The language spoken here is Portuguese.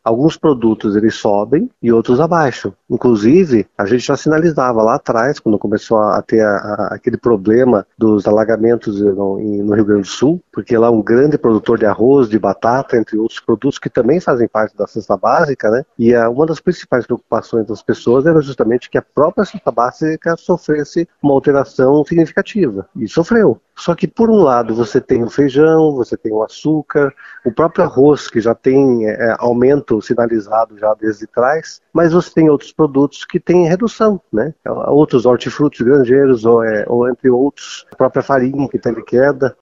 Alguns produtos eles sobem e outros abaixam. Inclusive, a gente já sinalizava lá atrás, quando começou a ter aquele problema dos alagamentos no Rio Grande do Sul, porque lá é um grande produtor de arroz, de batata, entre outros produtos que também fazem parte da cesta básica, né? E uma das principais preocupações das pessoas era justamente que a própria cesta básica sofresse uma alteração significativa. E sofreu. Só que, por um lado, você tem o feijão, você tem o açúcar, o próprio arroz, que já tem aumento sinalizado já desde trás, mas você tem outros produtos que têm redução, né? Outros hortifrutos granjeiros, ou entre outros, a própria farinha que teve queda.